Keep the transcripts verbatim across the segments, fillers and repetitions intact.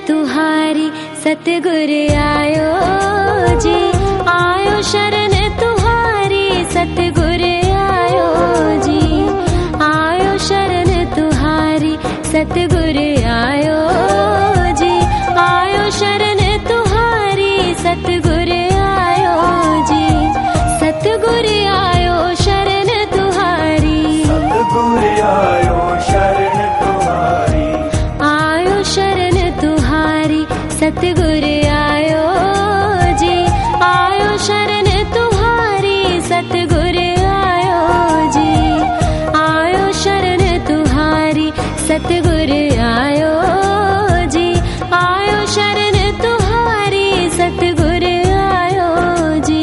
तुहारी सतगुर आयो जी, आयो शरण तुहारी सतगुर आयो जी, आयो शरण तुहारी सतगुर आयो जी, आयो शरण तुहारी सतगुर आयो जी, सतगुर आयो शरण तुहारी, सतगुर आयो शरण तुहारी, आयो शरण तुहारी सतगुर आयो जी, आयो शरण तुहारी सतगुर आयो जी, आयो शरण तुहारी सतगुर आयो जी, आयो शरण तुहारी सतगुर आयो जी।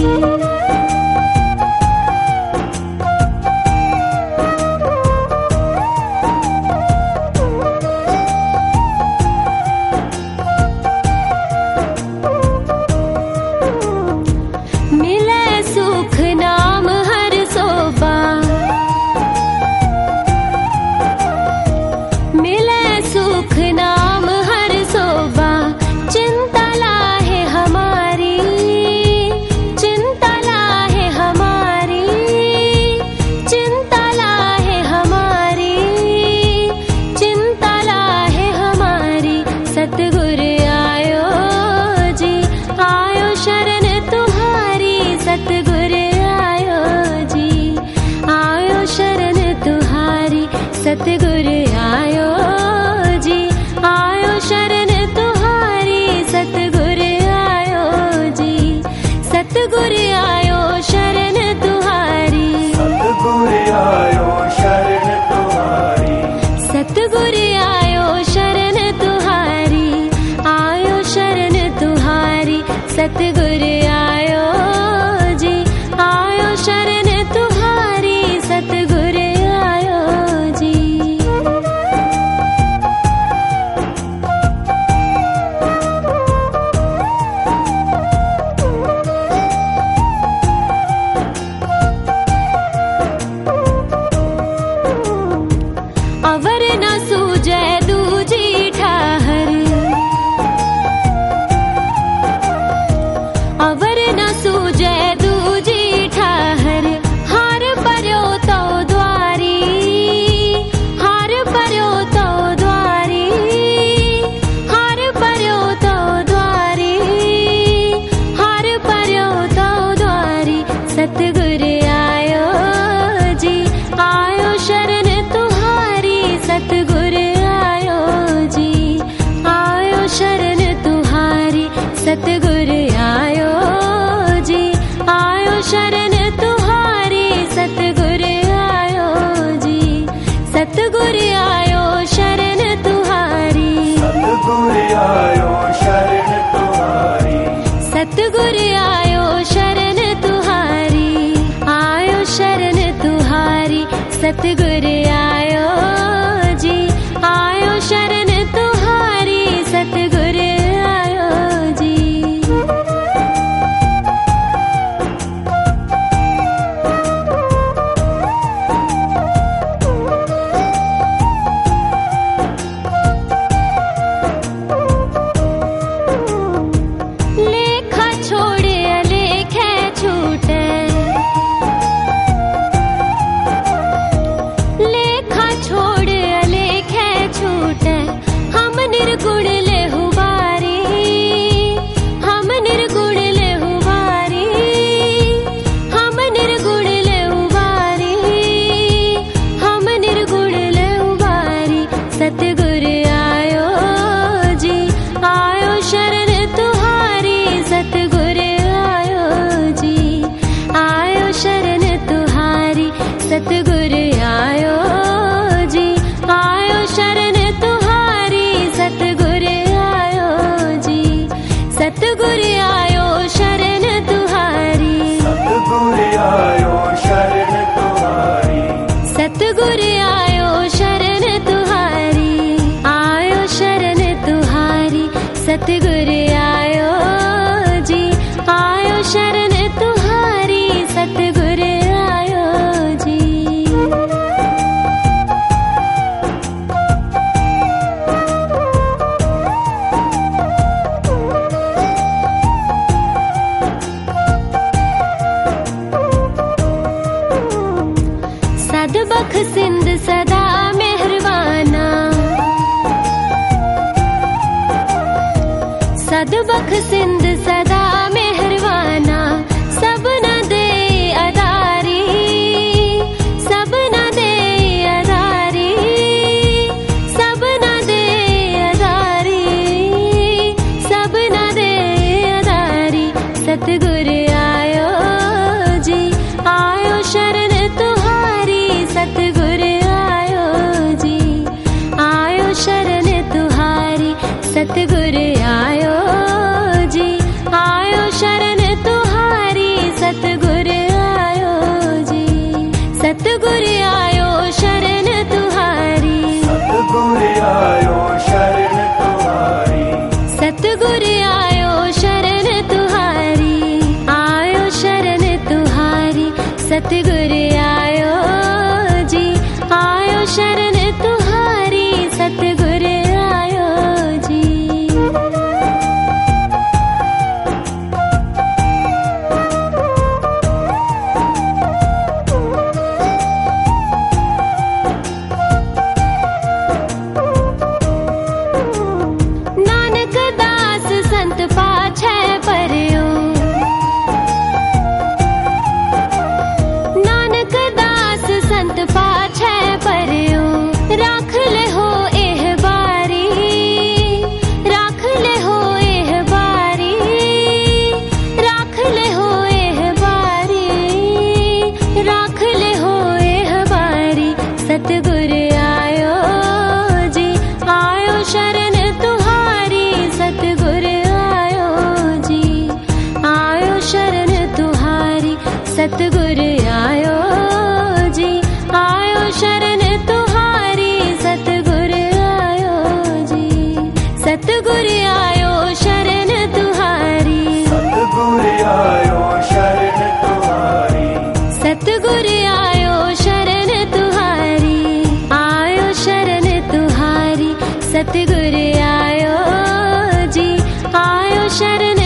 मिले सुख नाम हर सोबा, मिले सुख नाम हर सोबा, चिंता लाहे हमारी, चिंता लाहे हमारी, चिंता लाहे हमारी, चिंता लाहे हमारी, सतगुर आयो जी, आयो शरण तुहारी सतगुर आयो जी, आयो शरण तुहारी सतगुर आयो जी, आयो शरण तुहारी सतगुर आयो जी, सतगुर आयो शरण तुहारी, सतगुर आयो शरण तुहारी, सतगुर आयो शरण तुहारी, आयो शरण तुहारी सतगुर आयो जी, आयो शरण तुहारी सतगुर आयो जी। अवर न सूझे दूजी ठाहर, अवर न सूझे दूजी ठाहर, हार पर्यो तो द्वारी, हार पर्यो तो द्वारी, हार पर्यो तो द्वारी, हार पर्यो तो द्वारी, सतगुर आयो जी, आयो शरण तुहारी सतगुर आयो जी, आयो शरण तुहारी सतगुर आयो जी, आयो शरण तुहारी सतगुर आयो जी, सतगुर आयो शरण तुहारी, सतगुर आयो शरण तुहारी, सतगुर आयो शरण तुहारी, आयो शरण तुहारी सतगुर आयो जी, आयो शरण तुहारी सतगुर आयो जी। लेखा छोड़े लेखे छूटे, लेखा छोड़े लेखे छूटे, हम निर्गुण लेहु बारी, हम निर्गुण लेहु बारी, हम निर्गुण लेहु बारी, हम निर्गुण लेहु बारी, सतगुर आयो जी, आयो शरण तुहारी सतगुर आयो जी, आयो शरण तुहारी सतगुर आयो जी, आयो शरण तुहारी सतगुर आयो जी, सतगुर आयो शरण तुहारी, सतगुर आयो शरण तुहारी, सतगुर आयो शरण तुहारी, आयो शरण तुहारी सतगुर सदबख सिंध सदा मेहरवाना, सब न दे अदारी, सब न दे अदारी, सब न दे अदारी, सब न दे अदारी। सतगुर आयो जी, आयो शरण तुहारी, सतगुर आयो जी, आयो शरण तुहारी। सतगुर आयो जी, आयो शरण तुहारी, सतगुर आयो जी, सतगुर आयो शरण तुहारी, सतगुर आयो शरण तुहारी, सतगुर आयो शरण तुहारी, आयो शरण तुहारी। सतगुर आयो जी, आयो शरण तुहारी, सतगुर आयो जी। नानक दास संत पाछै परयो, नानक दास संत पाछै परयो। राख ले हो एह बारी, राख ले हो एह बारी, राख ले हो एह बारी, राख ले हो एह बारी। सतगुर आयो जी, आयो शरण तुहारी, सतगुर आयो जी, आयो शरण तुहारी। सतगुर आयो जी, आयो शरण तुहारी, सतगुर आयो जी, सतगुर आयो शरण तुहारी, सतगुर आयो शरण तुहारी, सतगुर आयो शरण तुहारी, आयो शरण तुहारी। सतगुर आयो जी, आयो शरण